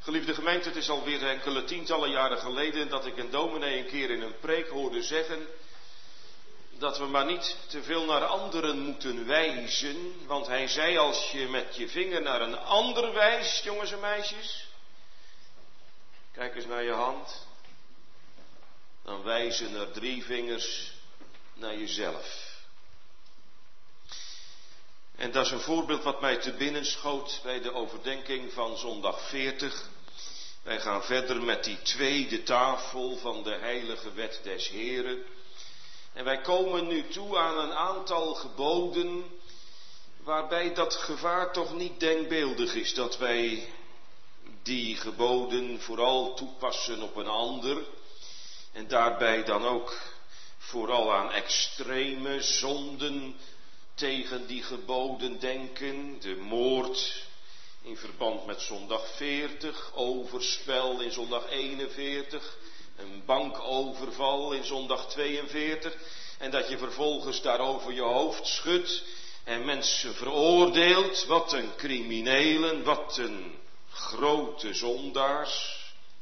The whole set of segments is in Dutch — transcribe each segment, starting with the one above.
Geliefde gemeente, het is alweer enkele tientallen jaren geleden dat ik een dominee een keer in een preek hoorde zeggen dat we maar niet te veel naar anderen moeten wijzen. Want hij zei, als je met je vinger naar een ander wijst, jongens en meisjes, kijk eens naar je hand, dan wijzen er 3 vingers naar jezelf. En dat is een voorbeeld wat mij te binnen schoot bij de overdenking van zondag 40. Wij gaan verder met die tweede tafel van de heilige wet des Heren. En wij komen nu toe aan een aantal geboden waarbij dat gevaar toch niet denkbeeldig is. Dat wij die geboden vooral toepassen op een ander. En daarbij dan ook vooral aan extreme zonden tegen die geboden denken. De moord in verband met zondag 40, overspel in zondag 41, een bankoverval in zondag 42. En dat je vervolgens daarover je hoofd schudt en mensen veroordeelt. Wat een criminelen, wat een grote zondaars.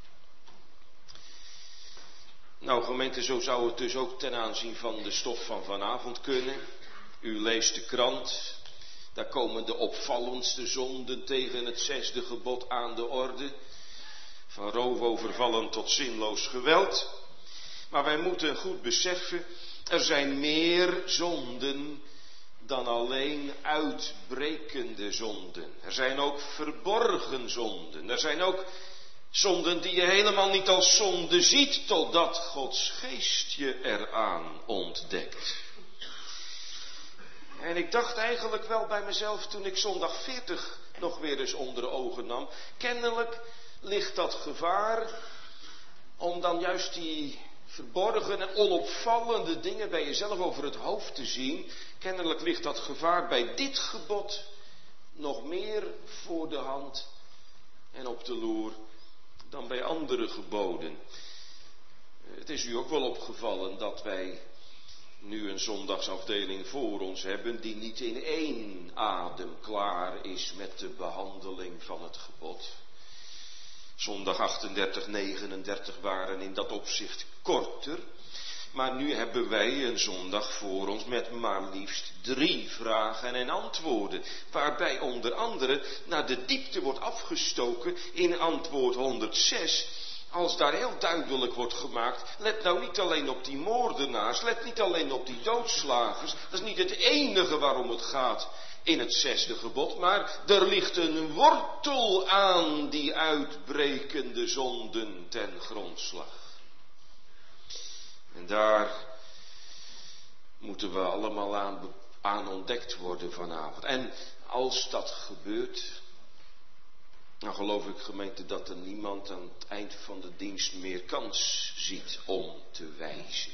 Nou gemeente, zo zou het dus ook ten aanzien van de stof van vanavond kunnen. U leest de krant, daar komen de opvallendste zonden tegen het 6e gebod aan de orde. Van roofovervallen tot zinloos geweld. Maar wij moeten goed beseffen, er zijn meer zonden dan alleen uitbrekende zonden. Er zijn ook verborgen zonden. Er zijn ook zonden die je helemaal niet als zonde ziet, totdat Gods geest je eraan ontdekt. En ik dacht eigenlijk wel bij mezelf toen ik zondag 40 nog weer eens onder de ogen nam. Kennelijk ligt dat gevaar om dan juist die verborgen en onopvallende dingen bij jezelf over het hoofd te zien. Kennelijk ligt dat gevaar bij dit gebod nog meer voor de hand en op de loer dan bij andere geboden. Het is u ook wel opgevallen dat wij nu een zondagsafdeling voor ons hebben die niet in één adem klaar is met de behandeling van het gebod. Zondag 38, 39 waren in dat opzicht korter. Maar nu hebben wij een zondag voor ons met maar liefst 3 vragen en antwoorden. Waarbij onder andere naar de diepte wordt afgestoken in antwoord 106. Als daar heel duidelijk wordt gemaakt, let nou niet alleen op die moordenaars, let niet alleen op die doodslagers. Dat is niet het enige waarom het gaat in het 6e gebod, maar er ligt een wortel aan die uitbrekende zonden ten grondslag. En daar moeten we allemaal aan ontdekt worden vanavond. En als dat gebeurt, dan geloof ik gemeente dat er niemand aan het eind van de dienst meer kans ziet om te wijzen.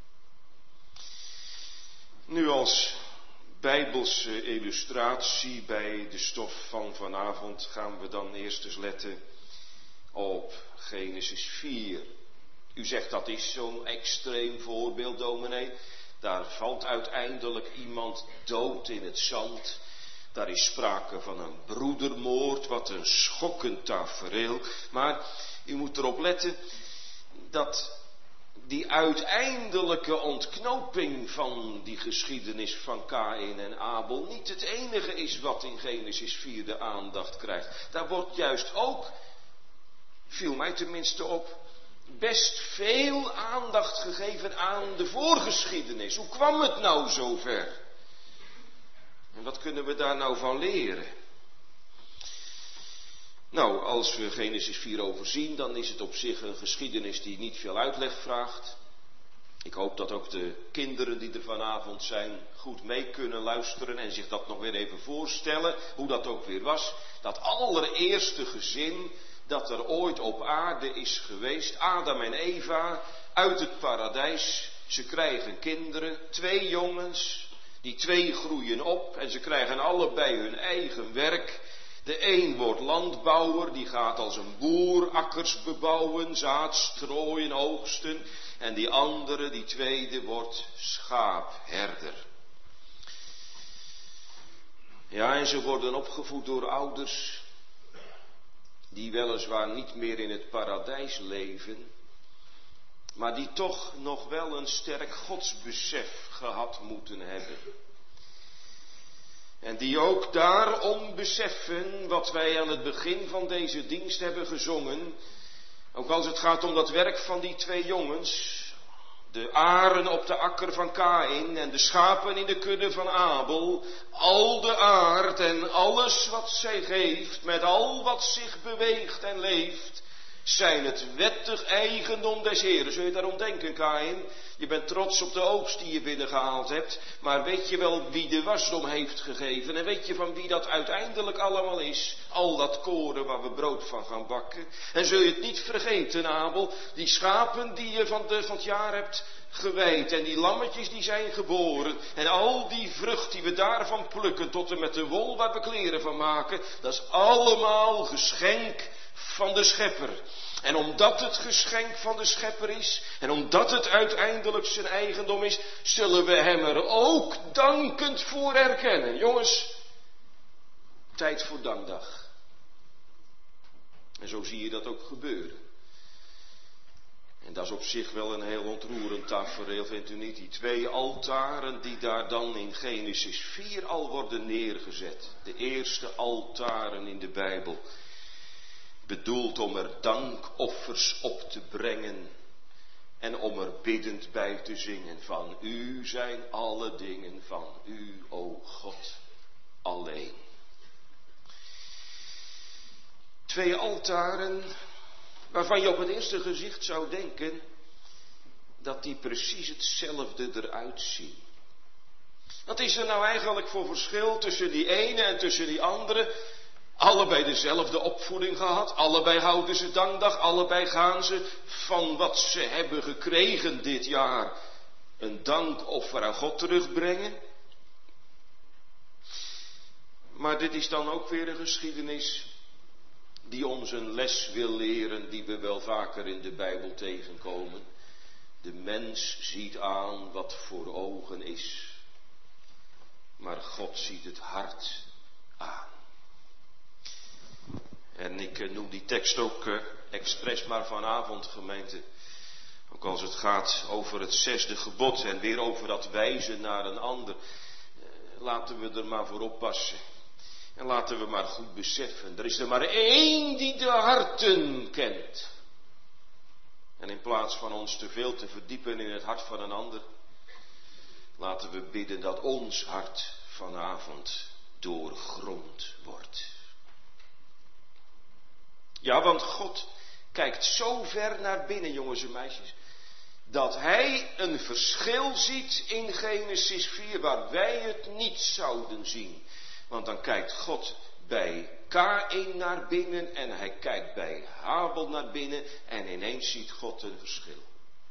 Nu als bijbelse illustratie bij de stof van vanavond gaan we dan eerst eens letten op Genesis 4. U zegt dat is zo'n extreem voorbeeld, dominee. Daar valt uiteindelijk iemand dood in het zand. Daar is sprake van een broedermoord, wat een schokkend tafereel. Maar u moet erop letten dat die uiteindelijke ontknoping van die geschiedenis van Kaïn en Abel niet het enige is wat in Genesis 4 de aandacht krijgt. Daar wordt juist ook, viel mij tenminste op, best veel aandacht gegeven aan de voorgeschiedenis. Hoe kwam het nou zover? En wat kunnen we daar nou van leren? Nou, als we Genesis 4 overzien, dan is het op zich een geschiedenis die niet veel uitleg vraagt. Ik hoop dat ook de kinderen die er vanavond zijn goed mee kunnen luisteren en zich dat nog weer even voorstellen, hoe dat ook weer was. Dat allereerste gezin dat er ooit op aarde is geweest, Adam en Eva, uit het paradijs. Ze krijgen kinderen, 2 jongens, die 2 groeien op en ze krijgen allebei hun eigen werk. De een wordt landbouwer, die gaat als een boer akkers bebouwen, zaad strooien, oogsten. En die andere, die tweede, wordt schaapherder. Ja, en ze worden opgevoed door ouders die weliswaar niet meer in het paradijs leven, maar die toch nog wel een sterk godsbesef gehad moeten hebben. En die ook daarom beseffen wat wij aan het begin van deze dienst hebben gezongen, ook als het gaat om dat werk van die twee jongens, de aren op de akker van Kaïn en de schapen in de kudde van Abel, al de aard en alles wat zij geeft, met al wat zich beweegt en leeft, zijn het wettig eigendom des Heeren. Zul je daarom denken, Kaïn? Je bent trots op de oogst die je binnengehaald hebt, maar weet je wel wie de wasdom heeft gegeven? En weet je van wie dat uiteindelijk allemaal is? Al dat koren waar we brood van gaan bakken. En zul je het niet vergeten, Abel, die schapen die je van het jaar hebt gewijd en die lammetjes die zijn geboren en al die vrucht die we daarvan plukken tot en met de wol waar we kleren van maken, dat is allemaal geschenk van de Schepper. En omdat het geschenk van de Schepper is, en omdat het uiteindelijk zijn eigendom is, zullen we hem er ook dankend voor erkennen. Jongens, tijd voor dankdag. En zo zie je dat ook gebeuren. En dat is op zich wel een heel ontroerend tafereel, vindt u niet? Die twee altaren die daar dan in Genesis 4 al worden neergezet. De eerste altaren in de Bijbel. Bedoeld om er dankoffers op te brengen en om er biddend bij te zingen van u zijn alle dingen van u, o God, alleen. Twee altaren waarvan je op het eerste gezicht zou denken dat die precies hetzelfde eruit zien. Wat is er nou eigenlijk voor verschil tussen die ene en tussen die andere? Allebei dezelfde opvoeding gehad, allebei houden ze dankdag, allebei gaan ze van wat ze hebben gekregen dit jaar een dankoffer aan God terugbrengen. Maar dit is dan ook weer een geschiedenis die ons een les wil leren die we wel vaker in de Bijbel tegenkomen. De mens ziet aan wat voor ogen is, maar God ziet het hart aan. En ik noem die tekst ook expres maar vanavond, gemeente. Ook als het gaat over het 6e gebod en weer over dat wijzen naar een ander. Laten we er maar voor oppassen. En laten we maar goed beseffen. Er is er maar één die de harten kent. En in plaats van ons te veel te verdiepen in het hart van een ander, laten we bidden dat ons hart vanavond doorgrond wordt. Ja, want God kijkt zo ver naar binnen, jongens en meisjes, dat hij een verschil ziet in Genesis 4 waar wij het niet zouden zien. Want dan kijkt God bij Kaïn naar binnen en hij kijkt bij Abel naar binnen en ineens ziet God een verschil.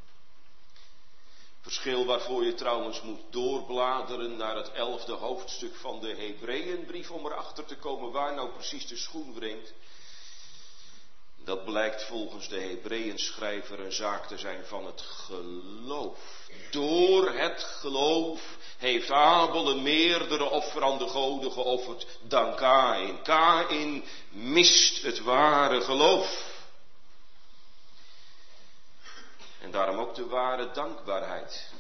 Verschil waarvoor je trouwens moet doorbladeren naar het 11e hoofdstuk van de Hebreeënbrief om erachter te komen waar nou precies de schoen wringt. Dat blijkt volgens de Hebreeënschrijver een zaak te zijn van het geloof. Door het geloof heeft Abel een meerdere offer aan de goden geofferd dan Kaïn. Kaïn mist het ware geloof. En daarom ook de ware dankbaarheid.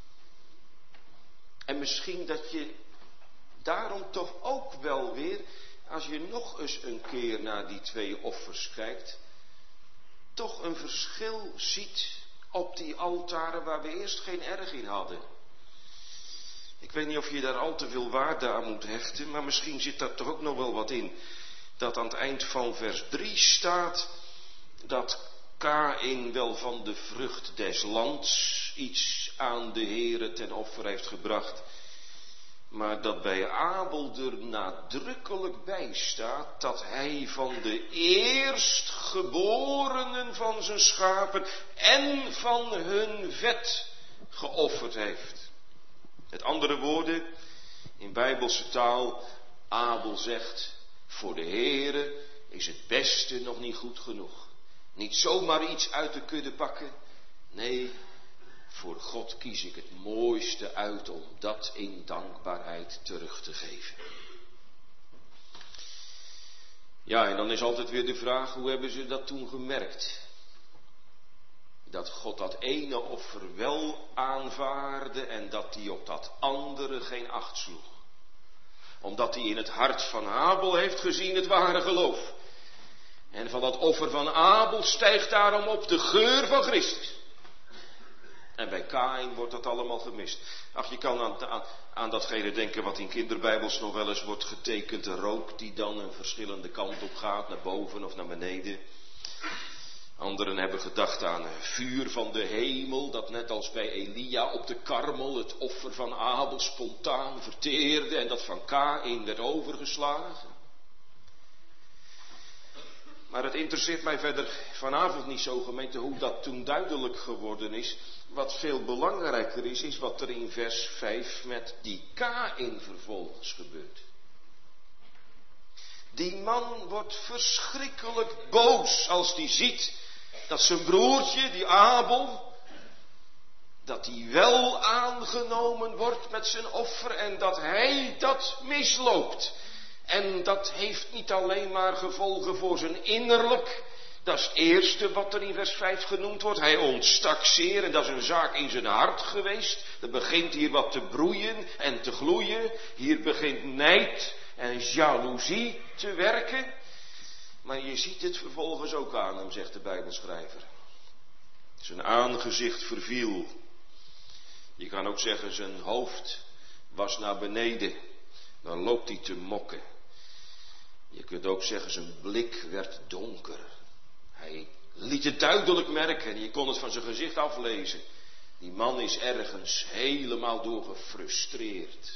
En misschien dat je daarom toch ook wel weer, als je nog eens een keer naar die twee offers kijkt, toch een verschil ziet op die altaren waar we eerst geen erg in hadden. Ik weet niet of je daar al te veel waarde aan moet hechten, maar misschien zit daar toch ook nog wel wat in. Dat aan het eind van vers 3 staat dat Kaïn wel van de vrucht des lands iets aan de Heere ten offer heeft gebracht. Maar dat bij Abel er nadrukkelijk bij staat dat hij van de eerstgeborenen van zijn schapen en van hun vet geofferd heeft. Met andere woorden, in Bijbelse taal, Abel zegt, voor de Heere is het beste nog niet goed genoeg. Niet zomaar iets uit de kudde pakken, nee, voor God kies ik het mooiste uit om dat in dankbaarheid terug te geven. Ja, en dan is altijd weer de vraag, hoe hebben ze dat toen gemerkt? Dat God dat ene offer wel aanvaarde en dat hij op dat andere geen acht sloeg. Omdat hij in het hart van Abel heeft gezien het ware geloof. En van dat offer van Abel stijgt daarom op de geur van Christus. En bij Kaïn wordt dat allemaal gemist. Ach, je kan aan datgene denken wat in kinderbijbels nog wel eens wordt getekend. De rook die dan een verschillende kant op gaat, naar boven of naar beneden. Anderen hebben gedacht aan vuur van de hemel, dat net als bij Elia op de Karmel het offer van Abel spontaan verteerde en dat van Kaïn werd overgeslagen. Maar het interesseert mij verder vanavond niet zo, gemeente, hoe dat toen duidelijk geworden is. Wat veel belangrijker is wat er in vers 5 met die Kaïn vervolgens gebeurt. Die man wordt verschrikkelijk boos als die ziet dat zijn broertje, die Abel, dat die wel aangenomen wordt met zijn offer en dat hij dat misloopt. En dat heeft niet alleen maar gevolgen voor zijn innerlijk. Dat is het eerste wat er in vers 5 genoemd wordt. Hij ontstak zeer en dat is een zaak in zijn hart geweest. Er begint hier wat te broeien en te gloeien. Hier begint nijd en jaloezie te werken. Maar je ziet het vervolgens ook aan hem, zegt de Bijbelschrijver. Zijn aangezicht verviel. Je kan ook zeggen zijn hoofd was naar beneden. Dan loopt hij te mokken. Je kunt ook zeggen zijn blik werd donker. Hij liet het duidelijk merken en je kon het van zijn gezicht aflezen. Die man is ergens helemaal door gefrustreerd.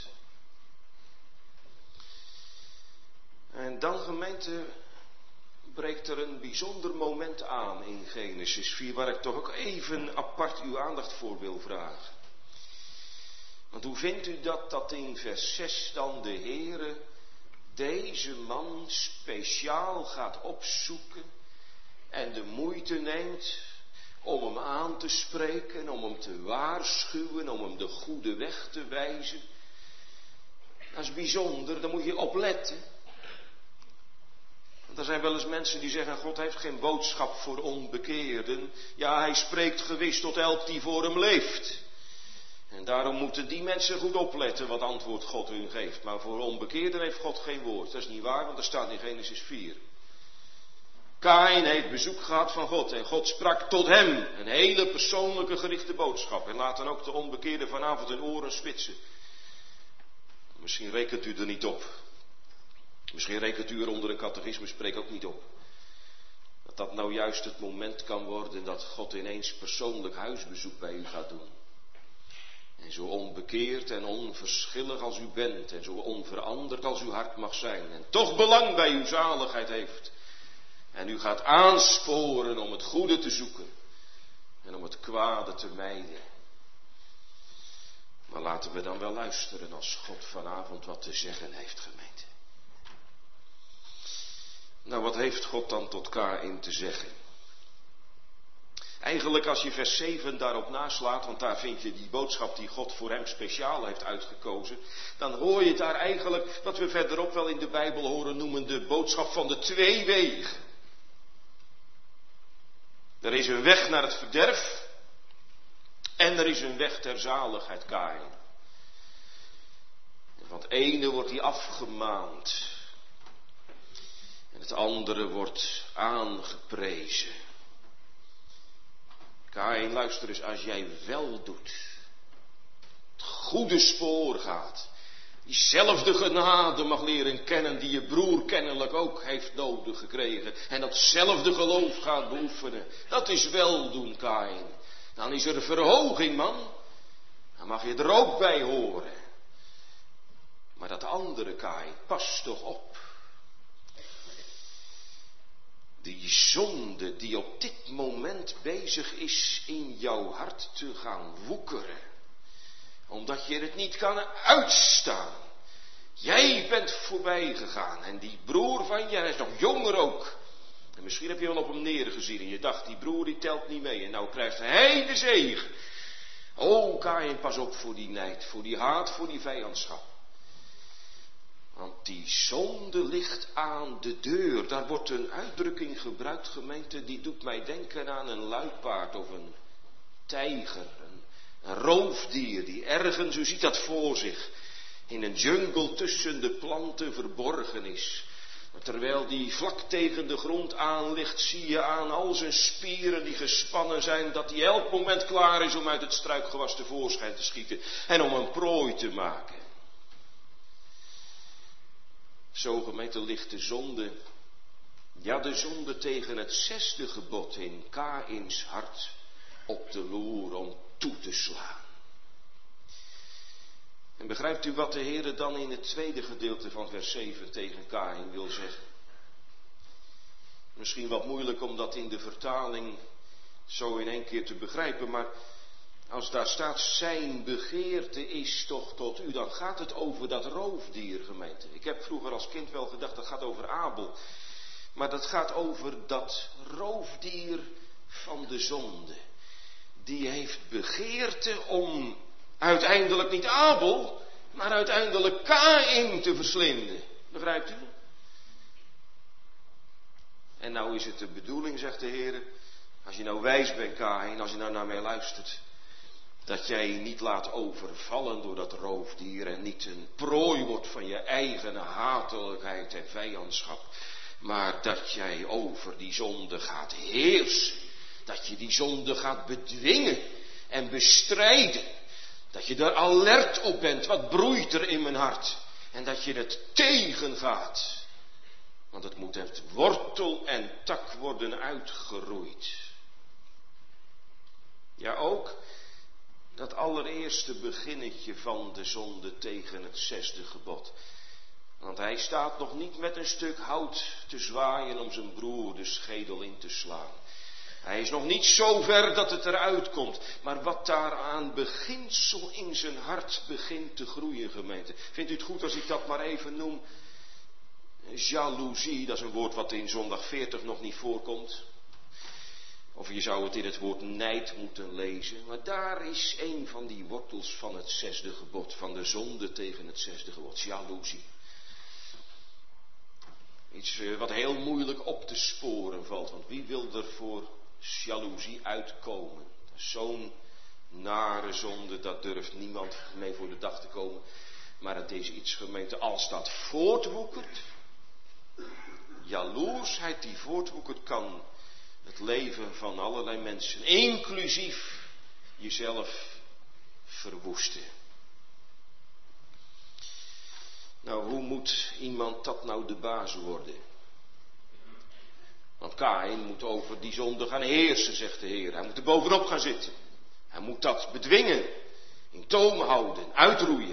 En dan, gemeente, breekt er een bijzonder moment aan in Genesis 4, waar ik toch ook even apart uw aandacht voor wil vragen. Want hoe vindt u dat in vers 6 dan de Heere deze man speciaal gaat opzoeken en de moeite neemt om hem aan te spreken, om hem te waarschuwen, om hem de goede weg te wijzen? Dat is bijzonder, daar moet je op letten. Want er zijn wel eens mensen die zeggen, God heeft geen boodschap voor onbekeerden. Ja, hij spreekt gewis tot elk die voor hem leeft. En daarom moeten die mensen goed opletten wat antwoord God hun geeft. Maar voor onbekeerden heeft God geen woord. Dat is niet waar, want dat staat in Genesis 4. Kaïn heeft bezoek gehad van God en God sprak tot hem. Een hele persoonlijke gerichte boodschap. En laat dan ook de onbekeerden vanavond hun oren spitsen. Misschien rekent u er niet op. Misschien rekent u er onder een catechisme, spreek ook niet op. Dat nou juist het moment kan worden dat God ineens persoonlijk huisbezoek bij u gaat doen. En zo onbekeerd en onverschillig als u bent en zo onveranderd als uw hart mag zijn en toch belang bij uw zaligheid heeft. En u gaat aansporen om het goede te zoeken en om het kwade te mijden. Maar laten we dan wel luisteren als God vanavond wat te zeggen heeft, gemeente. Nou, wat heeft God dan tot Kaïn te zeggen? Eigenlijk als je vers 7 daarop naslaat, want daar vind je die boodschap die God voor hem speciaal heeft uitgekozen, dan hoor je daar eigenlijk, wat we verderop wel in de Bijbel horen noemen, de boodschap van de twee wegen. Er is een weg naar het verderf en er is een weg ter zaligheid, Kaïn. En van het ene wordt hij afgemaand en het andere wordt aangeprezen. Kaïn, luister eens, als jij wel doet, het goede spoor gaat, diezelfde genade mag leren kennen die je broer kennelijk ook heeft nodig gekregen, en datzelfde geloof gaat beoefenen, dat is weldoen, Kaïn. Dan is er verhoging, man. Dan mag je er ook bij horen. Maar dat andere, Kaïn, pas toch op. Die zonde die op dit moment bezig is in jouw hart te gaan woekeren. Omdat je het niet kan uitstaan. Jij bent voorbij gegaan en die broer van je, hij is nog jonger ook. En misschien heb je wel op hem neergezien en je dacht, die broer die telt niet mee. En nou krijgt hij de zegen. O, Kaïn, pas op voor die nijd, voor die haat, voor die vijandschap. Want die zonde ligt aan de deur. Daar wordt een uitdrukking gebruikt, gemeente, die doet mij denken aan een luipaard of een tijger. Een roofdier die ergens, u ziet dat voor zich, in een jungle tussen de planten verborgen is. Maar terwijl die vlak tegen de grond aan ligt, zie je aan al zijn spieren die gespannen zijn, dat hij elk moment klaar is om uit het struikgewas tevoorschijn te schieten en om een prooi te maken. Zo, gemeente, ligt de zonde, ja, de zonde tegen het 6e gebod in Kaïns hart op de loer om toe te slaan. En begrijpt u wat de Heer dan in het tweede gedeelte van vers 7 tegen Kaïn wil zeggen? Misschien wat moeilijk om dat in de vertaling zo in één keer te begrijpen, maar als daar staat, zijn begeerte is toch tot u, dan gaat het over dat roofdier, gemeente. Ik heb vroeger als kind wel gedacht, dat gaat over Abel. Maar dat gaat over dat roofdier van de zonde. Die heeft begeerte om uiteindelijk niet Abel, maar uiteindelijk Kaïn te verslinden. Begrijpt u? En nou is het de bedoeling, zegt de Heer, als je nou wijs bent, Kaïn, als je nou naar mij luistert, dat jij je niet laat overvallen door dat roofdier en niet een prooi wordt van je eigen hatelijkheid en vijandschap, maar dat jij over die zonde gaat heersen, dat je die zonde gaat bedwingen en bestrijden, dat je er alert op bent, wat broeit er in mijn hart, en dat je het tegengaat, want het moet uit wortel en tak worden uitgeroeid. Ja, ook dat allereerste beginnetje van de zonde tegen het 6e gebod. Want hij staat nog niet met een stuk hout te zwaaien om zijn broer de schedel in te slaan. Hij is nog niet zo ver dat het eruit komt. Maar wat daar aan beginsel in zijn hart begint te groeien, gemeente. Vindt u het goed als ik dat maar even noem? Jaloezie, dat is een woord wat in zondag 40 nog niet voorkomt. Of je zou het in het woord nijd moeten lezen. Maar daar is een van die wortels van het 6e gebod. Van de zonde tegen het 6e gebod. Jaloezie. Iets wat heel moeilijk op te sporen valt. Want wie wil er voor jaloezie uitkomen? Zo'n nare zonde, dat durft niemand mee voor de dag te komen. Maar het is iets, gemeente, als dat voortwoekert. Jaloersheid die voortwoekert kan het leven van allerlei mensen, inclusief jezelf, verwoesten. Nou, hoe moet iemand dat nou de baas worden? Want Kaïn moet over die zonde gaan heersen, zegt de Heer. Hij moet er bovenop gaan zitten. Hij moet dat bedwingen, in toom houden, uitroeien.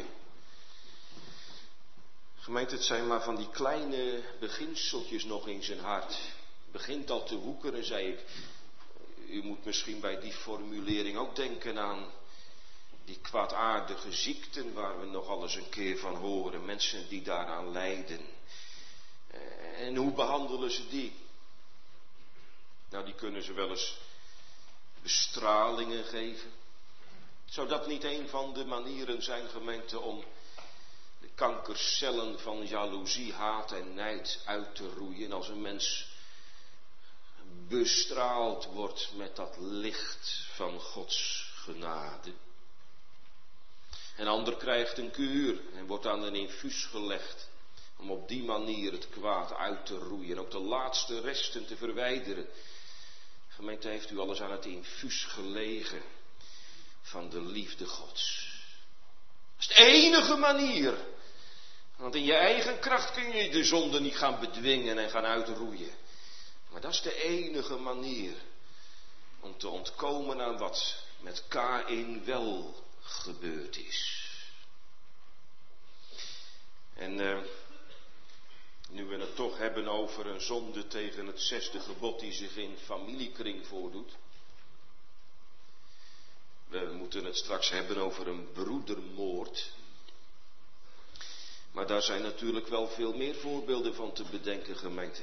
Gemeente, het zijn maar van die kleine beginseltjes nog in zijn hart. Begint al te woekeren, zei ik. U moet misschien bij die formulering ook denken aan die kwaadaardige ziekten waar we nog al eens een keer van horen. Mensen die daaraan lijden. En hoe behandelen ze die? Nou, die kunnen ze wel eens bestralingen geven. Zou dat niet een van de manieren zijn, gemeente, om de kankercellen van jaloezie, haat en nijd uit te roeien als een mens bestraald wordt met dat licht van Gods genade? Een ander krijgt een kuur en wordt aan een infuus gelegd om op die manier het kwaad uit te roeien en ook de laatste resten te verwijderen. Gemeente, heeft u alles aan het infuus gelegen van de liefde Gods? Dat is de enige manier. Want in je eigen kracht kun je de zonde niet gaan bedwingen en gaan uitroeien. Maar dat is de enige manier om te ontkomen aan wat met Kaïn wel gebeurd is. En nu we het toch hebben over een zonde tegen het 6e gebod die zich in familiekring voordoet. We moeten het straks hebben over een broedermoord. Maar daar zijn natuurlijk wel veel meer voorbeelden van te bedenken, gemeente.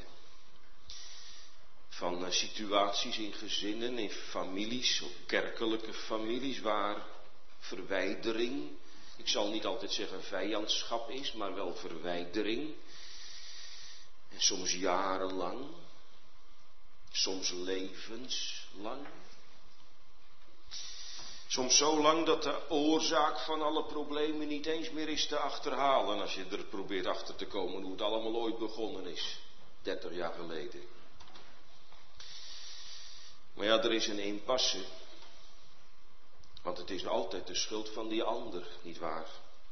Van situaties in gezinnen, in families, ook kerkelijke families, waar verwijdering ik zal niet altijd zeggen vijandschap is, maar wel verwijdering. En soms jarenlang, soms levenslang. Soms zo lang dat de oorzaak van alle problemen niet eens meer is te achterhalen als je er probeert achter te komen hoe het allemaal ooit begonnen is, 30 jaar geleden. Maar ja, er is een impasse, want het is altijd de schuld van die ander, nietwaar?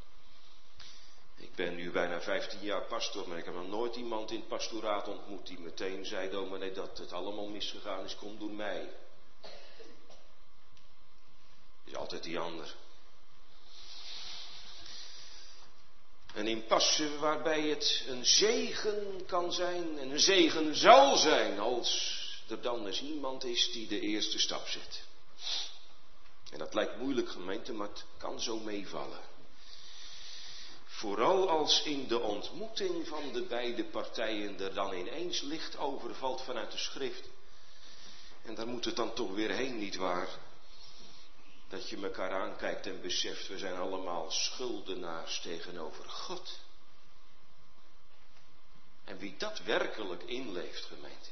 Ik ben nu bijna 15 jaar pastoor, maar ik heb nog nooit iemand in het pastoraat ontmoet die meteen zei, dominee, dat het allemaal misgegaan is, komt door mij. Het is altijd die ander. Een impasse waarbij het een zegen kan zijn en een zegen zal zijn als er dan eens iemand is die de eerste stap zet. En dat lijkt moeilijk, gemeente, maar het kan zo meevallen. Vooral als in de ontmoeting van de beide partijen er dan ineens licht overvalt vanuit de schrift. En daar moet het dan toch weer heen, nietwaar? Dat je elkaar aankijkt en beseft, we zijn allemaal schuldenaars tegenover God. En wie dat werkelijk inleeft, gemeente,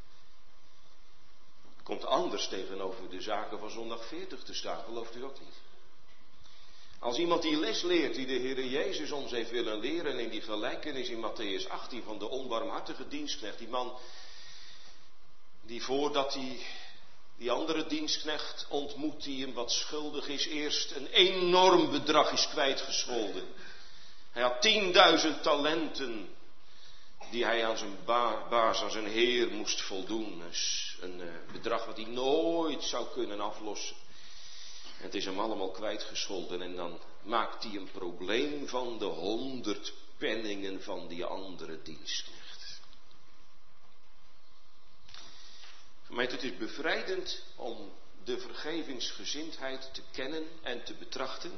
komt anders tegenover de zaken van zondag 40 te staan, gelooft u ook niet? Als iemand die les leert, die de Heer Jezus ons heeft willen leren in die gelijkenis in Mattheüs 18 van de onbarmhartige dienstknecht, die man die voordat hij die andere dienstknecht ontmoet die hem wat schuldig is, eerst een enorm bedrag is kwijtgescholden. Hij had 10.000 talenten die hij aan zijn baas, aan zijn heer moest voldoen. Dus een bedrag wat hij nooit zou kunnen aflossen. En het is hem allemaal kwijtgescholden en dan maakt hij een probleem van de 100 penningen van die andere dienstknecht. Gemeente, het is bevrijdend om de vergevingsgezindheid te kennen en te betrachten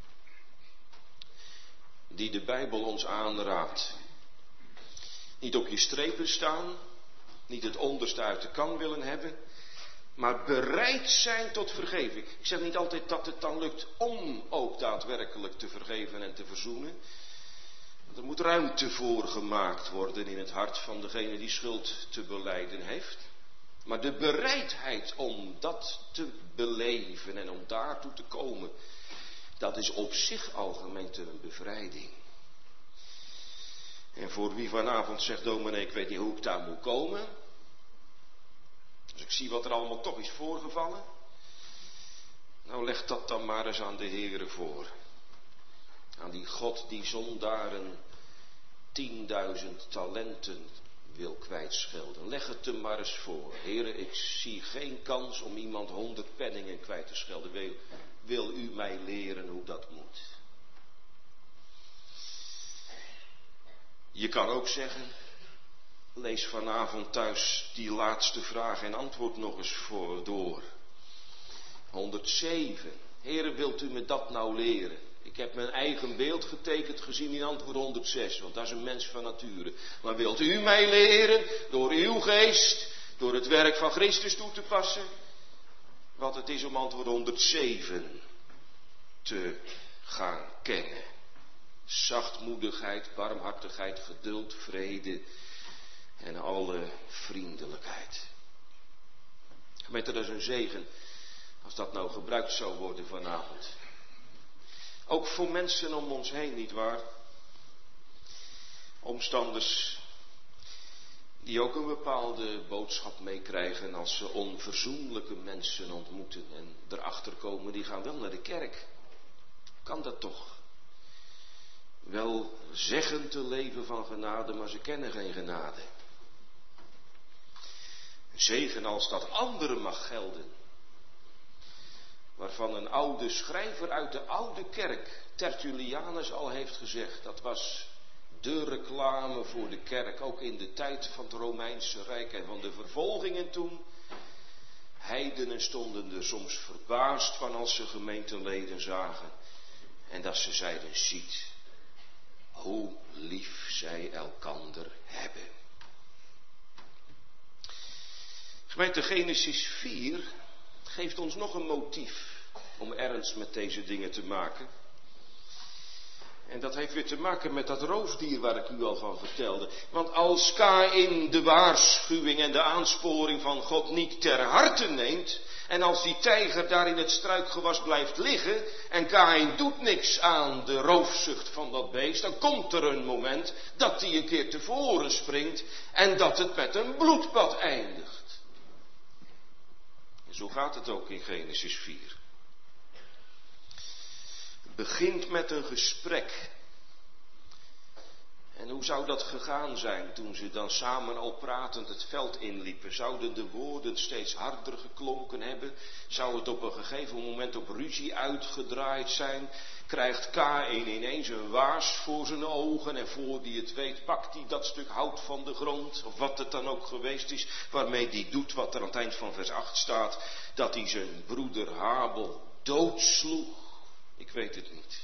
die de Bijbel ons aanraadt. Niet op je strepen staan, niet het onderste uit de kan willen hebben, maar bereid zijn tot vergeving. Ik zeg niet altijd dat het dan lukt om ook daadwerkelijk te vergeven en te verzoenen. Er moet ruimte voor gemaakt worden in het hart van degene die schuld te belijden heeft. Maar de bereidheid om dat te beleven en om daartoe te komen, dat is op zich al, gemeente, een bevrijding. En voor wie vanavond zegt, dominee, ik weet niet hoe ik daar moet komen. Dus ik zie wat er allemaal toch is voorgevallen. Nou, leg dat dan maar eens aan de Heere voor. Aan die God die zondaren 10.000 talenten wil kwijtschelden. Leg het hem maar eens voor. Heere, ik zie geen kans om iemand 100 penningen kwijt te schelden. Wil u mij leren hoe dat moet? Je kan ook zeggen, lees vanavond thuis die laatste vraag en antwoord nog eens voor door. 107. Heere, wilt u me dat nou leren? Ik heb mijn eigen beeld getekend gezien in antwoord 106, want dat is een mens van nature. Maar wilt u mij leren, door uw geest, door het werk van Christus toe te passen, wat het is om antwoord 107 te gaan kennen. Zachtmoedigheid, barmhartigheid, geduld, vrede en alle vriendelijkheid. Gemeente, dat is een zegen als dat nou gebruikt zou worden vanavond. Ook voor mensen om ons heen, nietwaar? Omstanders die ook een bepaalde boodschap meekrijgen als ze onverzoenlijke mensen ontmoeten en erachter komen, die gaan wel naar de kerk. Kan dat toch? Wel zeggen te leven van genade, maar ze kennen geen genade. Zegen als dat anderen mag gelden. Waarvan een oude schrijver uit de oude kerk, Tertullianus, al heeft gezegd. Dat was de reclame voor de kerk, ook in de tijd van het Romeinse Rijk en van de vervolgingen toen. Heidenen stonden er soms verbaasd van als ze gemeenteleden zagen. En dat ze zeiden, ziet hoe lief zij elkander hebben. Gemeente, Genesis 4 geeft ons nog een motief om ernst met deze dingen te maken. En dat heeft weer te maken met dat roofdier waar ik u al van vertelde. Want als Kaïn de waarschuwing en de aansporing van God niet ter harte neemt, en als die tijger daar in het struikgewas blijft liggen, en Kaïn doet niks aan de roofzucht van dat beest, dan komt er een moment dat hij een keer tevoren springt en dat het met een bloedbad eindigt. En zo gaat het ook in Genesis 4. Het begint met een gesprek. En hoe zou dat gegaan zijn toen ze dan samen al pratend het veld inliepen? Zouden de woorden steeds harder geklonken hebben? Zou het op een gegeven moment op ruzie uitgedraaid zijn? Krijgt Kaïn ineens een waas voor zijn ogen en voor die het weet pakt hij dat stuk hout van de grond, of wat het dan ook geweest is, waarmee hij doet wat er aan het eind van vers 8 staat, dat hij zijn broeder Habel doodsloeg? Ik weet het niet.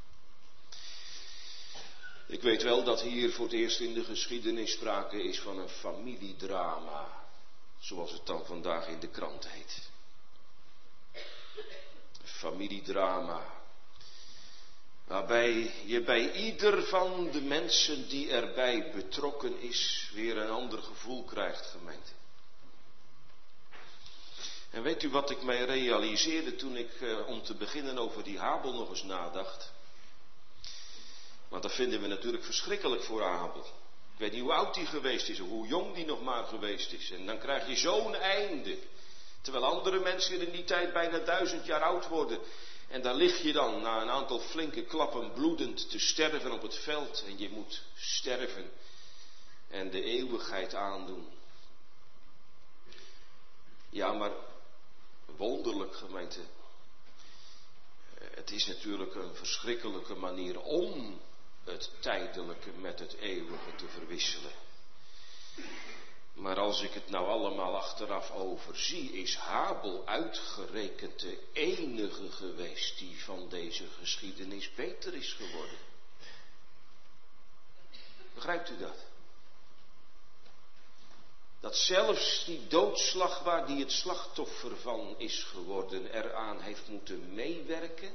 Ik weet wel dat hier voor het eerst in de geschiedenis sprake is van een familiedrama, zoals het dan vandaag in de krant heet. Een familiedrama, waarbij je bij ieder van de mensen die erbij betrokken is, weer een ander gevoel krijgt, gemeente. En weet u wat ik mij realiseerde toen ik om te beginnen over die Habel nog eens nadacht? Want dat vinden we natuurlijk verschrikkelijk voor Abel. Ik weet niet hoe oud hij geweest is, of hoe jong die nog maar geweest is. En dan krijg je zo'n einde. Terwijl andere mensen in die tijd bijna 1000 jaar oud worden. En daar lig je dan na een aantal flinke klappen bloedend te sterven op het veld. En je moet sterven en de eeuwigheid aandoen. Ja, maar wonderlijk, gemeente. Het is natuurlijk een verschrikkelijke manier om het tijdelijke met het eeuwige te verwisselen. Maar als ik het nou allemaal achteraf overzie, is Habel uitgerekend de enige geweest die van deze geschiedenis beter is geworden. Begrijpt u dat? Dat zelfs die doodslag waar die het slachtoffer van is geworden eraan heeft moeten meewerken.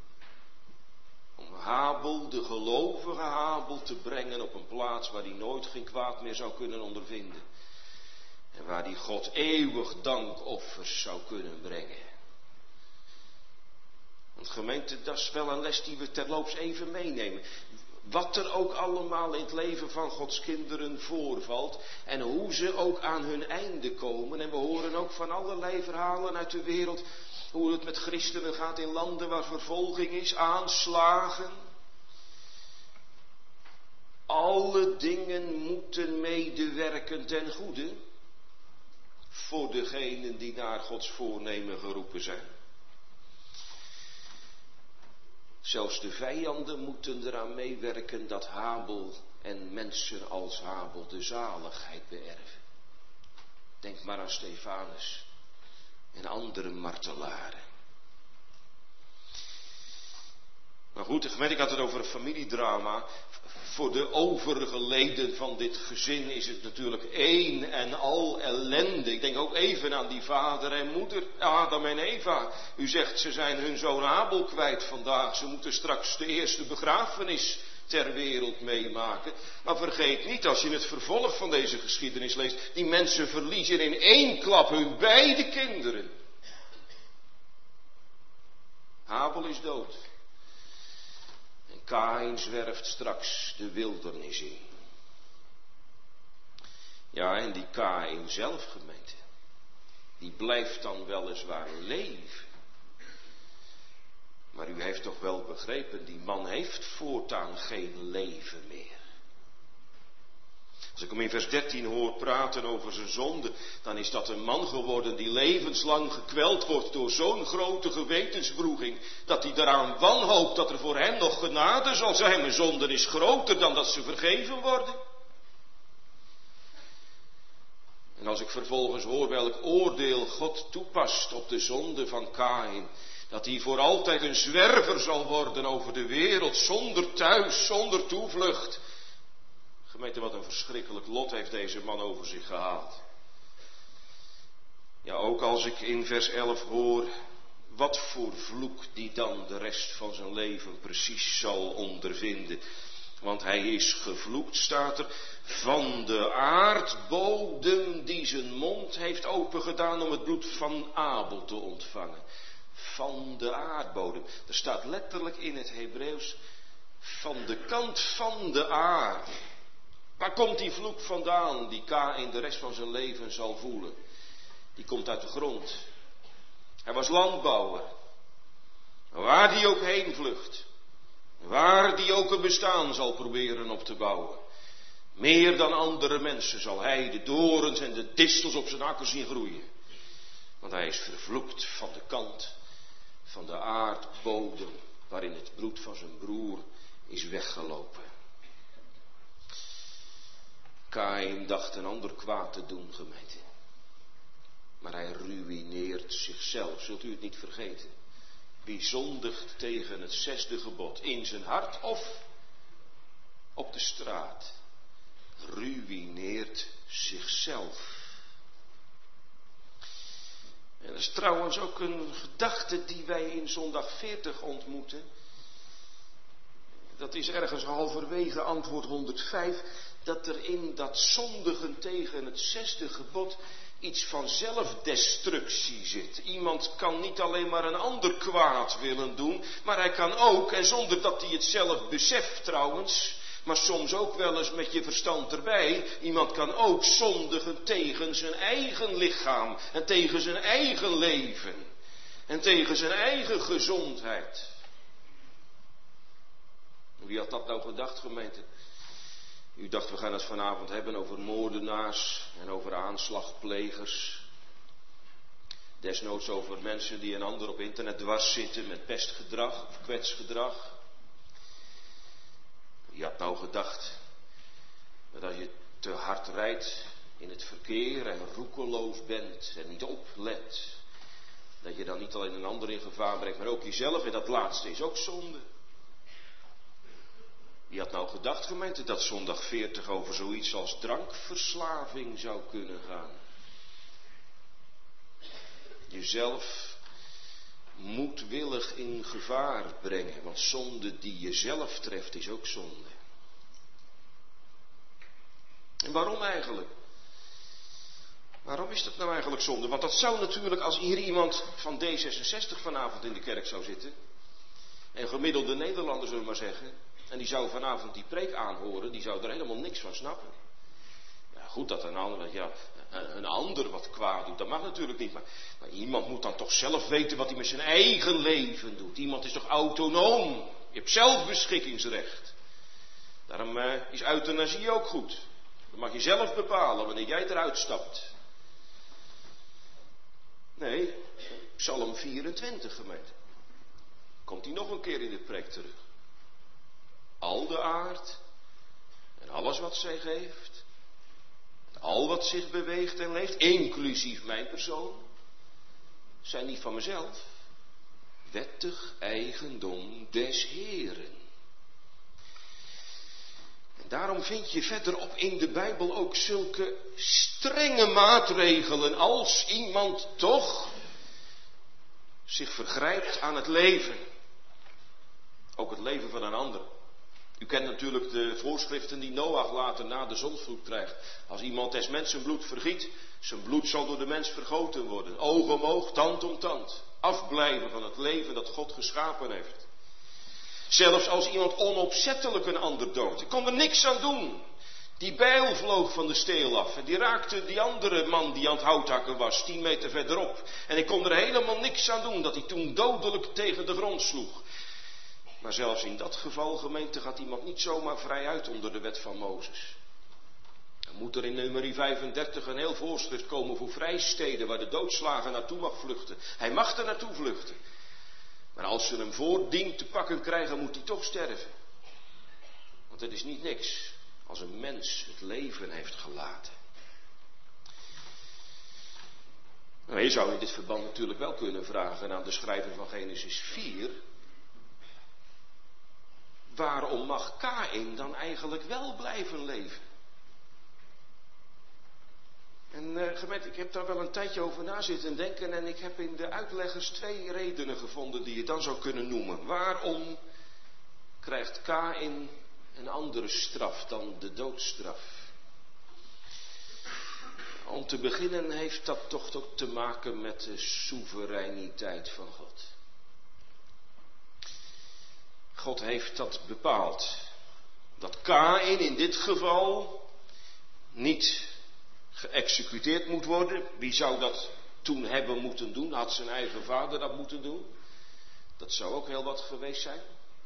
Om Habel, de gelovige Habel, te brengen op een plaats waar hij nooit geen kwaad meer zou kunnen ondervinden. En waar hij God eeuwig dankoffers zou kunnen brengen. Want gemeente, dat is wel een les die we terloops even meenemen. Wat er ook allemaal in het leven van Gods kinderen voorvalt. En hoe ze ook aan hun einde komen. En we horen ook van allerlei verhalen uit de wereld. Hoe het met christenen gaat in landen waar vervolging is, aanslagen. Alle dingen moeten medewerken ten goede. Voor degenen die naar Gods voornemen geroepen zijn. Zelfs de vijanden moeten eraan meewerken dat Habel en mensen als Habel de zaligheid beërven. Denk maar aan Stefanus en andere martelaren. Maar goed, ik had het over een familiedrama. Voor de overige leden van dit gezin is het natuurlijk één en al ellende. Ik denk ook even aan die vader en moeder, Adam en Eva. U zegt ze zijn hun zoon Abel kwijt vandaag. Ze moeten straks de eerste begrafenis ter wereld meemaken. Maar vergeet niet, als je het vervolg van deze geschiedenis leest, die mensen verliezen in één klap hun beide kinderen. Abel is dood. En Kaïn zwerft straks de wildernis in. Ja, en die Kaïn zelf, gemeente, die blijft dan weliswaar leven. Maar u heeft toch wel begrepen, die man heeft voortaan geen leven meer. Als ik hem in vers 13 hoor praten over zijn zonde, dan is dat een man geworden die levenslang gekweld wordt door zo'n grote gewetenswroeging, dat hij daaraan wanhoopt dat er voor hem nog genade zal zijn. Mijn zonde is groter dan dat ze vergeven worden. En als ik vervolgens hoor welk oordeel God toepast op de zonde van Kaïn, dat hij voor altijd een zwerver zal worden over de wereld, zonder thuis, zonder toevlucht. Gemeente, wat een verschrikkelijk lot heeft deze man over zich gehaald. Ja, ook als ik in vers 11 hoor Wat voor vloek die dan de rest van zijn leven precies zal ondervinden. Want hij is gevloekt, staat er, van de aardbodem die zijn mond heeft opengedaan om het bloed van Abel te ontvangen. Van de aardbodem. Er staat letterlijk in het Hebreeuws, van de kant van de aarde. Waar komt die vloek vandaan die Kaïn de rest van zijn leven zal voelen? Die komt uit de grond. Hij was landbouwer. Waar die ook heen vlucht. Waar die ook een bestaan zal proberen op te bouwen. Meer dan andere mensen zal hij de dorens en de distels op zijn akker zien groeien. Want hij is vervloekt van de kant van de aardbodem waarin het bloed van zijn broer is weggelopen. Kaïn dacht een ander kwaad te doen, gemeente. Maar hij ruïneert zichzelf, zult u het niet vergeten. Wie zondigt tegen het 6e gebod, in zijn hart of op de straat, ruïneert zichzelf. En dat is trouwens ook een gedachte die wij in zondag 40 ontmoeten. Dat is ergens halverwege antwoord 105, dat er in dat zondigen tegen het 6e gebod iets van zelfdestructie zit. Iemand kan niet alleen maar een ander kwaad willen doen, maar hij kan ook, en zonder dat hij het zelf beseft trouwens, maar soms ook wel eens met je verstand erbij, iemand kan ook zondigen tegen zijn eigen lichaam en tegen zijn eigen leven en tegen zijn eigen gezondheid. Wie had dat nou gedacht, gemeente? U dacht, we gaan het vanavond hebben over moordenaars en over aanslagplegers. Desnoods over mensen die een ander op internet dwars zitten met pestgedrag of kwetsgedrag. Wie had nou gedacht dat als je te hard rijdt in het verkeer en roekeloos bent en niet oplet, dat je dan niet alleen een ander in gevaar brengt, maar ook jezelf, en dat laatste is ook zonde. Wie had nou gedacht, gemeente, dat zondag 40 over zoiets als drankverslaving zou kunnen gaan? Jezelf moedwillig in gevaar brengen, want zonde die jezelf treft is ook zonde. En waarom eigenlijk? Waarom is dat nou eigenlijk zonde? Want dat zou natuurlijk, als hier iemand van D66 vanavond in de kerk zou zitten, een gemiddelde Nederlander zullen we maar zeggen, en die zou vanavond die preek aanhoren, die zou er helemaal niks van snappen. Ja, goed dat een ander wat kwaad doet, dat mag natuurlijk niet. Maar iemand moet dan toch zelf weten wat hij met zijn eigen leven doet. Iemand is toch autonoom. Je hebt zelfbeschikkingsrecht. Daarom is euthanasie ook goed. Dan mag je zelf bepalen wanneer jij eruit stapt. Nee, Psalm 24, gemeente. Komt hij nog een keer in de preek terug. Al de aard en alles wat zij geeft, al wat zich beweegt en leeft, inclusief mijn persoon, zijn niet van mezelf, wettig eigendom des Heeren. En daarom vind je verderop in de Bijbel ook zulke strenge maatregelen als iemand toch zich vergrijpt aan het leven. Ook het leven van een ander. U kent natuurlijk de voorschriften die Noach later na de zondvloed krijgt. Als iemand des mensen bloed vergiet, zijn bloed zal door de mens vergoten worden. Oog om oog, tand om tand. Afblijven van het leven dat God geschapen heeft. Zelfs als iemand onopzettelijk een ander doodt. Ik kon er niks aan doen. Die bijl vloog van de steel af en die raakte die andere man die aan het houthakken was, 10 meter verderop. En ik kon er helemaal niks aan doen dat hij toen dodelijk tegen de grond sloeg. Maar zelfs in dat geval, gemeente, gaat iemand niet zomaar vrij uit onder de wet van Mozes. Dan moet er in nummer 35 een heel voorschrift komen voor vrijsteden waar de doodslager naartoe mag vluchten. Hij mag er naartoe vluchten. Maar als ze hem voordient te pakken krijgen, moet hij toch sterven. Want het is niet niks als een mens het leven heeft gelaten. Nou, je zou in dit verband natuurlijk wel kunnen vragen aan de schrijver van Genesis 4... waarom mag Kaïn dan eigenlijk wel blijven leven? En gemeente, ik heb daar wel een tijdje over na zitten denken en ik heb in de uitleggers 2 redenen gevonden die je dan zou kunnen noemen. Waarom krijgt Kaïn een andere straf dan de doodstraf? Om te beginnen heeft dat toch ook te maken met de soevereiniteit van God. God heeft dat bepaald. Dat Kaïn in dit geval niet geëxecuteerd moet worden. Wie zou dat toen hebben moeten doen? Had zijn eigen vader dat moeten doen? Dat zou ook heel wat geweest zijn.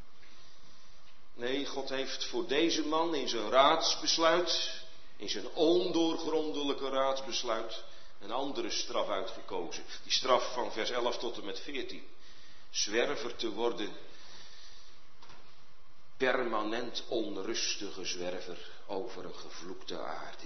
Nee, God heeft voor deze man in zijn raadsbesluit, in zijn ondoorgrondelijke raadsbesluit, een andere straf uitgekozen. Die straf van vers 11 tot en met 14. Zwerver te worden, permanent onrustige zwerver over een gevloekte aarde.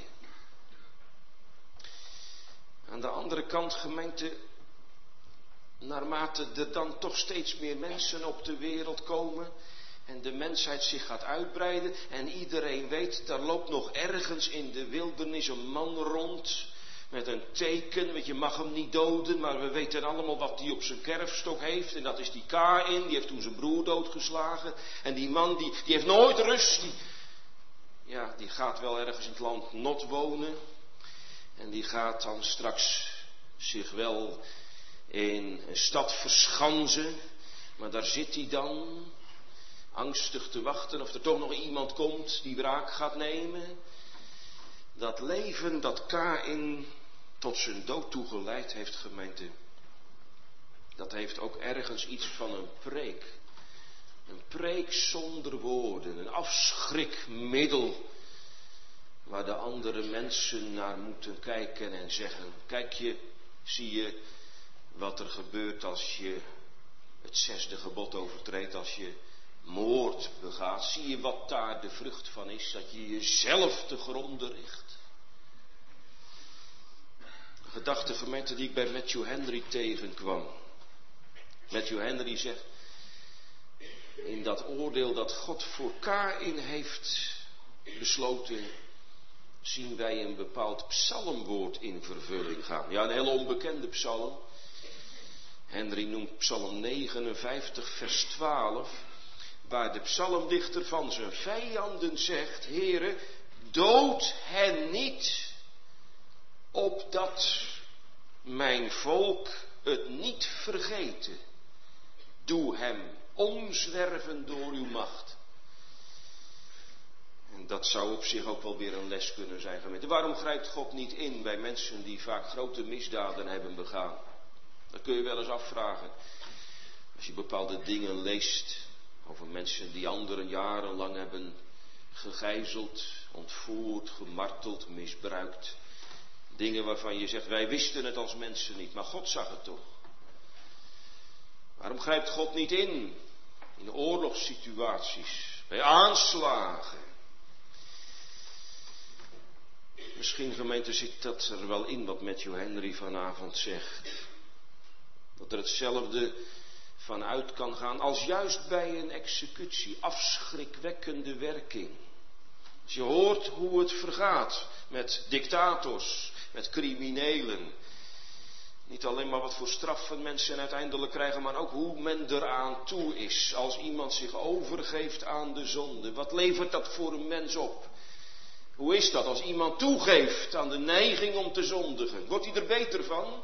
Aan de andere kant, gemeente, naarmate er dan toch steeds meer mensen op de wereld komen en de mensheid zich gaat uitbreiden en iedereen weet, daar loopt nog ergens in de wildernis een man rond met een teken, want je mag hem niet doden, maar we weten allemaal wat hij op zijn kerfstok heeft en dat is die Kaïn, die heeft toen zijn broer doodgeslagen en die man die heeft nooit rust, die gaat wel ergens in het land Nod wonen. En die gaat dan straks zich wel in een stad verschansen. Maar daar zit hij dan angstig te wachten of er toch nog iemand komt die wraak gaat nemen. Dat leven dat Kaïn tot zijn dood toegeleid heeft, gemeente. Dat heeft ook ergens iets van een preek. Een preek zonder woorden. Een afschrikmiddel. Waar de andere mensen naar moeten kijken en zeggen, kijk je, zie je wat er gebeurt als je het 6e gebod overtreedt, als je moord begaat. Zie je wat daar de vrucht van is, dat je jezelf te gronde richt. Een gedachte, gemeente, die ik bij Matthew Henry tegenkwam. Matthew Henry zegt, in dat oordeel dat God voor Kaïn heeft besloten, zien wij een bepaald psalmwoord in vervulling gaan. Ja, een heel onbekende psalm. Henry noemt psalm 59 vers 12, waar de psalmdichter van zijn vijanden zegt, Heere, dood hen niet, opdat mijn volk het niet vergeten. Doe hem omzwerven door uw macht. En dat zou op zich ook wel weer een les kunnen zijn, gemeente. Waarom grijpt God niet in bij mensen die vaak grote misdaden hebben begaan? Dat kun je wel eens afvragen. Als je bepaalde dingen leest over mensen die anderen jarenlang hebben gegijzeld, ontvoerd, gemarteld, misbruikt. Dingen waarvan je zegt, wij wisten het als mensen niet, maar God zag het toch. Waarom grijpt God niet in oorlogssituaties, bij aanslagen? Misschien, gemeente, zit dat er wel in wat Matthew Henry vanavond zegt. Dat er hetzelfde vanuit kan gaan als juist bij een executie. Afschrikwekkende werking. Als je hoort hoe het vergaat met dictators, met criminelen. Niet alleen maar wat voor straffen mensen uiteindelijk krijgen, maar ook hoe men eraan toe is. Als iemand zich overgeeft aan de zonde. Wat levert dat voor een mens op? Hoe is dat als iemand toegeeft aan de neiging om te zondigen? Wordt hij er beter van?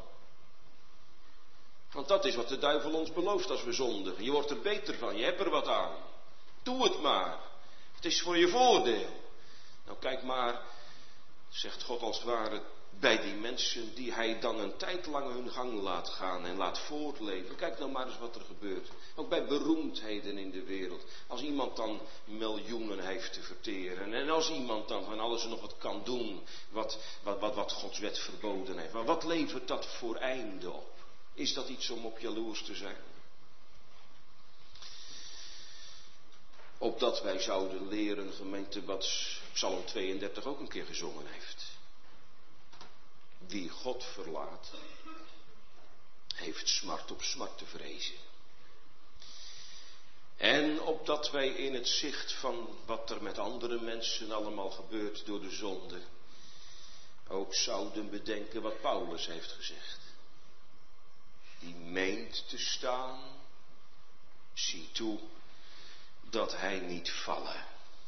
Want dat is wat de duivel ons belooft als we zondigen. Je wordt er beter van, je hebt er wat aan. Doe het maar. Het is voor je voordeel. Nou kijk maar, zegt God als het ware, bij die mensen die hij dan een tijd lang hun gang laat gaan en laat voortleven. Kijk nou maar eens wat er gebeurt. Ook bij beroemdheden in de wereld. Als iemand dan miljoenen heeft te verteren. En als iemand dan van alles en nog wat kan doen wat Gods wet verboden heeft. Maar wat levert dat voor einde op? Is dat iets om op jaloers te zijn? Opdat wij zouden leren, gemeente, wat Psalm 32 ook een keer gezongen heeft. Wie God verlaat, heeft smart op smart te vrezen. En opdat wij in het zicht van wat er met andere mensen allemaal gebeurt door de zonde, ook zouden bedenken wat Paulus heeft gezegd. Die meent te staan, zie toe dat hij niet vallen.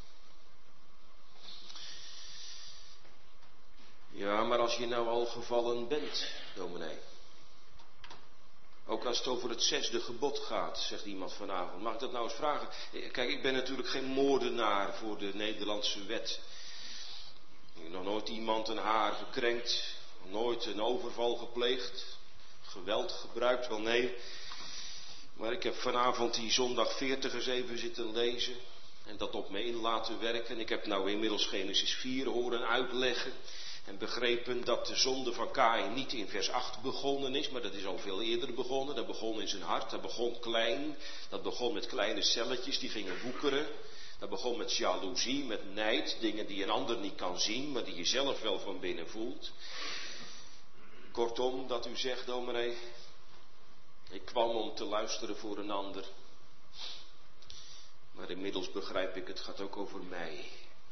Ja, maar als je nou al gevallen bent, dominee. Ook als het over het 6e gebod gaat, zegt iemand vanavond. Mag ik dat nou eens vragen? Kijk, ik ben natuurlijk geen moordenaar voor de Nederlandse wet. Ik heb nog nooit iemand een haar gekrenkt. Nooit een overval gepleegd. Geweld gebruikt, wel nee. Maar ik heb vanavond die zondag 40 eens even zitten lezen. En dat op me in laten werken. Ik heb nou inmiddels Genesis 4 horen uitleggen. En begrepen dat de zonde van Kaïn niet in vers 8 begonnen is, maar dat is al veel eerder begonnen. Dat begon in zijn hart, dat begon klein. Dat begon met kleine celletjes die gingen woekeren. Dat begon met jaloezie, met nijd. Dingen die een ander niet kan zien, maar die je zelf wel van binnen voelt. Kortom, dat u zegt, dominee, ik kwam om te luisteren voor een ander. Maar inmiddels begrijp ik, het gaat ook over mij.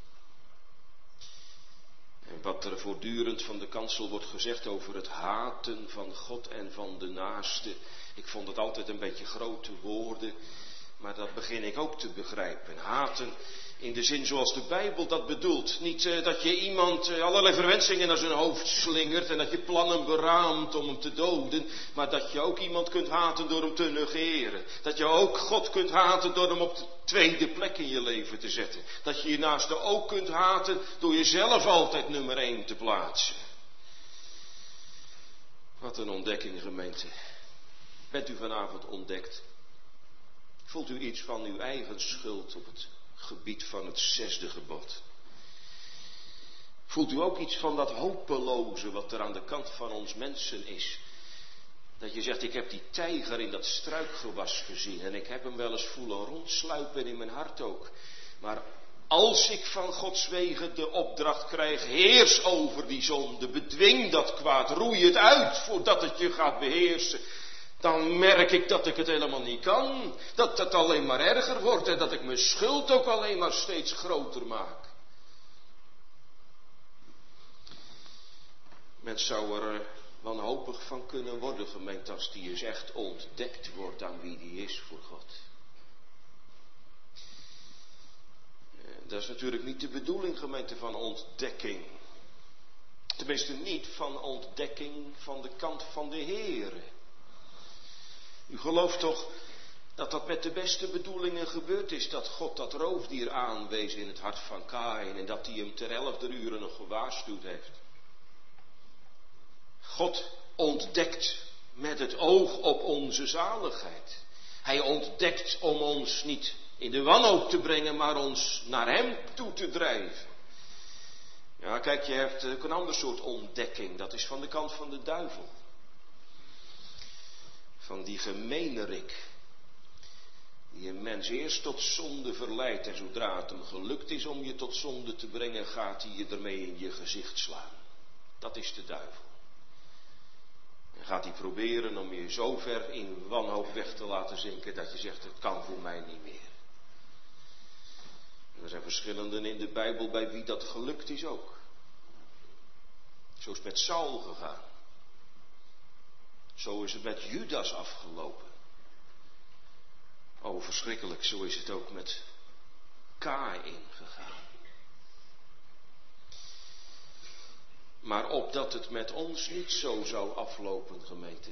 En wat er voortdurend van de kansel wordt gezegd over het haten van God en van de naaste. Ik vond het altijd een beetje grote woorden, maar dat begin ik ook te begrijpen. Haten in de zin zoals de Bijbel dat bedoelt. Niet dat je iemand allerlei verwensingen naar zijn hoofd slingert en dat je plannen beraamt om hem te doden. Maar dat je ook iemand kunt haten door hem te negeren. Dat je ook God kunt haten door hem op de tweede plek in je leven te zetten. Dat je je naaste ook kunt haten door jezelf altijd nummer 1 te plaatsen. Wat een ontdekking, gemeente. Bent u vanavond ontdekt? Voelt u iets van uw eigen schuld op het gebied van het 6e gebod? Voelt u ook iets van dat hopeloze wat er aan de kant van ons mensen is? Dat je zegt, ik heb die tijger in dat struikgewas gezien en ik heb hem wel eens voelen rondsluipen in mijn hart ook. Maar als ik van Gods wegen de opdracht krijg, heers over die zonde, bedwing dat kwaad, roei het uit voordat het je gaat beheersen. Dan merk ik dat ik het helemaal niet kan. Dat het alleen maar erger wordt en dat ik mijn schuld ook alleen maar steeds groter maak. Mens zou er wanhopig van kunnen worden, gemeente, als die eens echt ontdekt wordt aan wie die is voor God. Dat is natuurlijk niet de bedoeling, gemeente, van ontdekking. Tenminste niet van ontdekking van de kant van de Heere. U gelooft toch dat dat met de beste bedoelingen gebeurd is, dat God dat roofdier aanwees in het hart van Kaïn en dat hij hem ter 11e uren nog gewaarschuwd heeft. God ontdekt met het oog op onze zaligheid. Hij ontdekt om ons niet in de wanhoop te brengen, maar ons naar hem toe te drijven. Ja, kijk, je hebt ook een ander soort ontdekking, dat is van de kant van de duivel. Van die gemeenerik, die een mens eerst tot zonde verleidt en zodra het hem gelukt is om je tot zonde te brengen, gaat hij je ermee in je gezicht slaan. Dat is de duivel. En gaat hij proberen om je zo ver in wanhoop weg te laten zinken dat je zegt, het kan voor mij niet meer. En er zijn verschillenden in de Bijbel bij wie dat gelukt is ook. Zo is het met Saul gegaan. Zo is het met Judas afgelopen. Oh, verschrikkelijk, zo is het ook met Kaïn gegaan. Maar opdat het met ons niet zo zou aflopen, gemeente,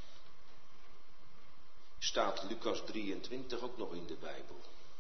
staat Lucas 23 ook nog in de Bijbel.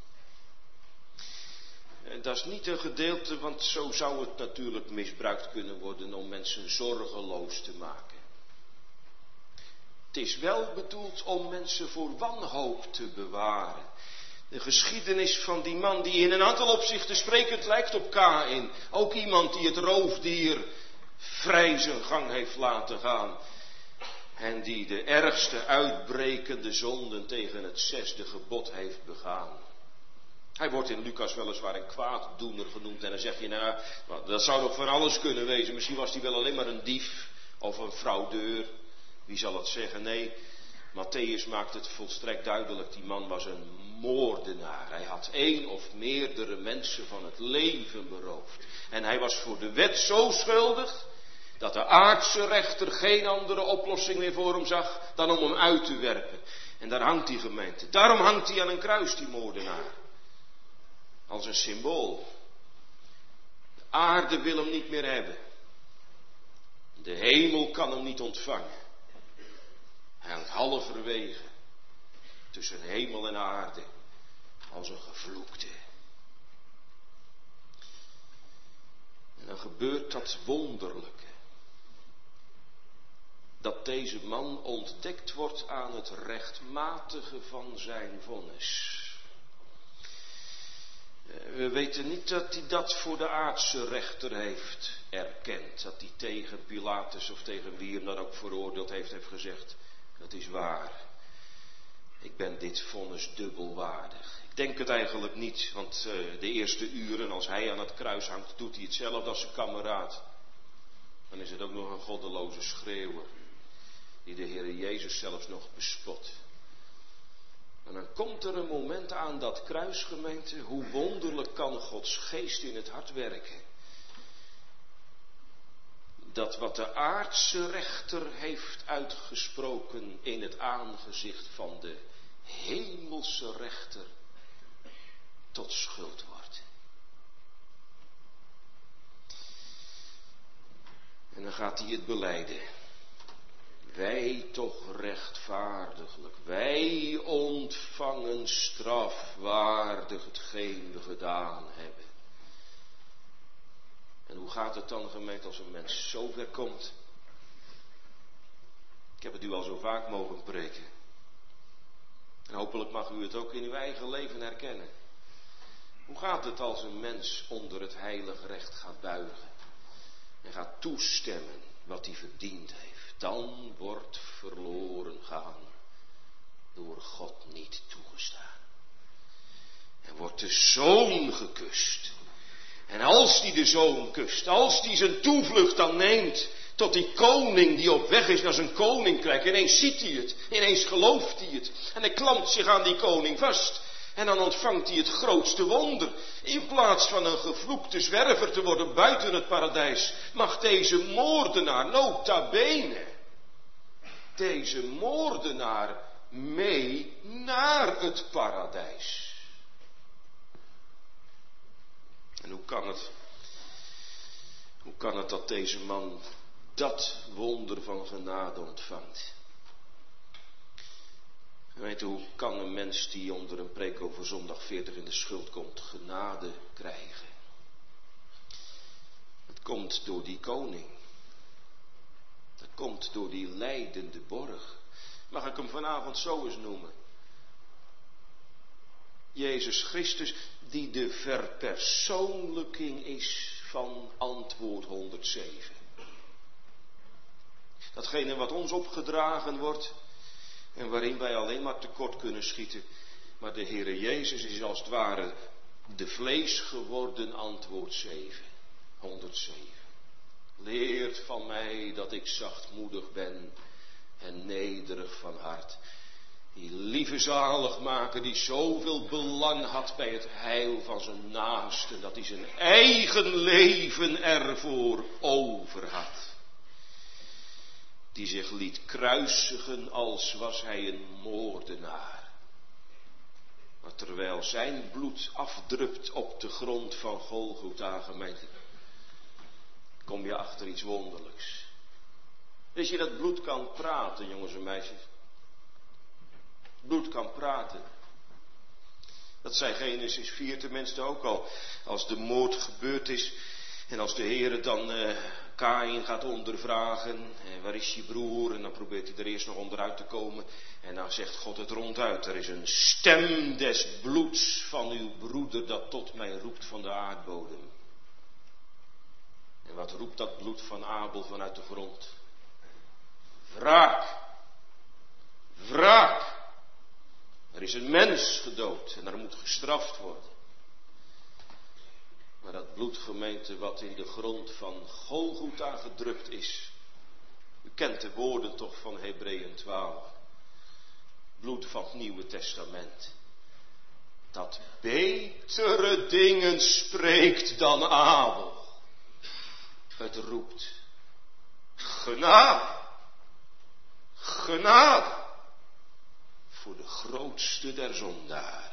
En dat is niet een gedeelte, want zo zou het natuurlijk misbruikt kunnen worden om mensen zorgeloos te maken. Het is wel bedoeld om mensen voor wanhoop te bewaren. De geschiedenis van die man die in een aantal opzichten sprekend lijkt op Kaïn. Ook iemand die het roofdier vrij zijn gang heeft laten gaan. En die de ergste uitbrekende zonden tegen het 6e gebod heeft begaan. Hij wordt in Lucas weliswaar een kwaaddoener genoemd. En dan zeg je, nou, dat zou nog van alles kunnen wezen. Misschien was hij wel alleen maar een dief of een fraudeur. Wie zal het zeggen? Nee, Matthäus maakt het volstrekt duidelijk. Die man was een moordenaar. Hij had 1 of meerdere mensen van het leven beroofd. En hij was voor de wet zo schuldig Dat de aardse rechter geen andere oplossing meer voor hem zag dan om hem uit te werpen. En daar hangt die gemeente. Daarom hangt hij aan een kruis, die moordenaar. Als een symbool. De aarde wil hem niet meer hebben. De hemel kan hem niet ontvangen. Hij hangt halverwege tussen hemel en aarde als een gevloekte. En dan gebeurt dat wonderlijke. Dat deze man ontdekt wordt aan het rechtmatige van zijn vonnis. We weten niet dat hij dat voor de aardse rechter heeft erkend. Dat hij tegen Pilatus of tegen wie hem dan ook veroordeeld heeft gezegd. Dat is waar. Ik ben dit vonnis dubbelwaardig. Ik denk het eigenlijk niet, want de eerste uren als hij aan het kruis hangt, doet hij hetzelfde als zijn kameraad. Dan is het ook nog een goddeloze schreeuwer, die de Heer Jezus zelfs nog bespot. En dan komt er een moment aan dat kruisgemeente, hoe wonderlijk kan Gods geest in het hart werken. Dat wat de aardse rechter heeft uitgesproken in het aangezicht van de hemelse rechter tot schuld wordt. En dan gaat hij het belijden. Wij toch rechtvaardiglijk, wij ontvangen strafwaardig hetgeen we gedaan hebben. En hoe gaat het dan, gemeente, als een mens zo ver komt? Ik heb het u al zo vaak mogen preken. En hopelijk mag u het ook in uw eigen leven herkennen. Hoe gaat het als een mens onder het heilige recht gaat buigen en gaat toestemmen wat hij verdiend heeft? Dan wordt verloren gaan door God niet toegestaan. En wordt de zoon gekust. En als die de zoon kust, als die zijn toevlucht dan neemt tot die koning die op weg is naar zijn koninkrijk, ineens ziet hij het, ineens gelooft hij het. En hij klampt zich aan die koning vast. En dan ontvangt hij het grootste wonder. In plaats van een gevloekte zwerver te worden buiten het paradijs, mag deze moordenaar, nota bene, deze moordenaar mee naar het paradijs. En hoe kan het? Hoe kan het dat deze man dat wonder van genade ontvangt? Weet u, hoe kan een mens die onder een preek over zondag 40 in de schuld komt, genade krijgen? Het komt door die koning. Dat komt door die lijdende borg. Mag ik hem vanavond zo eens noemen? Jezus Christus, die de verpersoonlijking is van antwoord 107. Datgene wat ons opgedragen wordt en waarin wij alleen maar tekort kunnen schieten. Maar de Heere Jezus is als het ware de vlees geworden antwoord 7. 107. Leert van mij dat ik zachtmoedig ben en nederig van hart. Die lieve zaligmaker die zoveel belang had bij het heil van zijn naasten, dat hij zijn eigen leven ervoor over had. Die zich liet kruisigen als was hij een moordenaar. Maar terwijl zijn bloed afdrupt op de grond van Golgotha, gemeente, kom je achter iets wonderlijks. Weet je dat bloed kan praten, jongens en meisjes? Bloed kan praten. Dat zei Genesis 4 tenminste ook al. Als de moord gebeurd is en als de Heere dan Kaïn gaat ondervragen. Waar is je broer? En dan probeert hij er eerst nog onderuit te komen. En dan zegt God het ronduit. Er is een stem des bloeds van uw broeder dat tot mij roept van de aardbodem. En wat roept dat bloed van Abel vanuit de grond? Wraak. Wraak. Er is een mens gedood en er moet gestraft worden. Maar dat bloed, gemeente, wat in de grond van Golgotha gedrukt is. U kent de woorden toch van Hebreeën 12. Bloed van het Nieuwe Testament. Dat betere dingen spreekt dan Abel. Het roept. Genade. Genade. Voor de grootste der zondaren.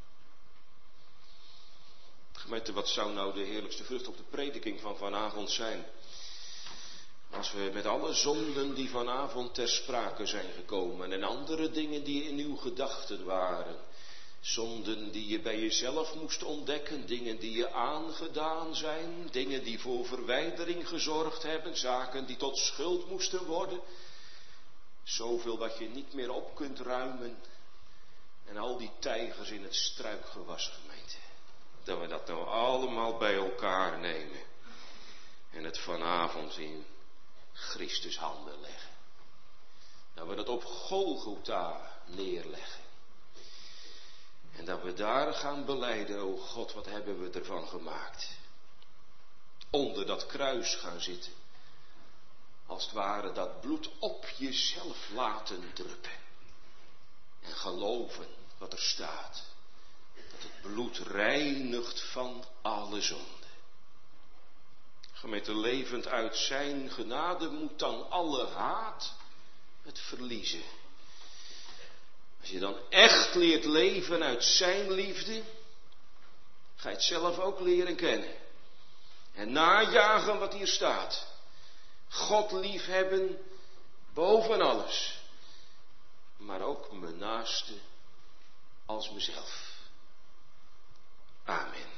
Gemeente, wat zou nou de heerlijkste vrucht op de prediking van vanavond zijn? Als we met alle zonden die vanavond ter sprake zijn gekomen en andere dingen die in uw gedachten waren. Zonden die je bij jezelf moest ontdekken, dingen die je aangedaan zijn, dingen die voor verwijdering gezorgd hebben, zaken die tot schuld moesten worden. Zoveel wat je niet meer op kunt ruimen en al die tijgers in het struikgewas, gemeente. Dat we dat nou allemaal bij elkaar nemen en het vanavond in Christus handen leggen. Dat we dat op Golgotha neerleggen. En dat we daar gaan belijden, o God, wat hebben we ervan gemaakt. Onder dat kruis gaan zitten. Als het ware dat bloed op jezelf laten druppen. En geloven wat er staat. Dat het bloed reinigt van alle zonde. Gemeente, levend uit zijn genade moet dan alle haat het verliezen. Als je dan echt leert leven uit zijn liefde, ga je het zelf ook leren kennen. En najagen wat hier staat. God liefhebben boven alles. Maar ook mijn naaste als mezelf. Amen.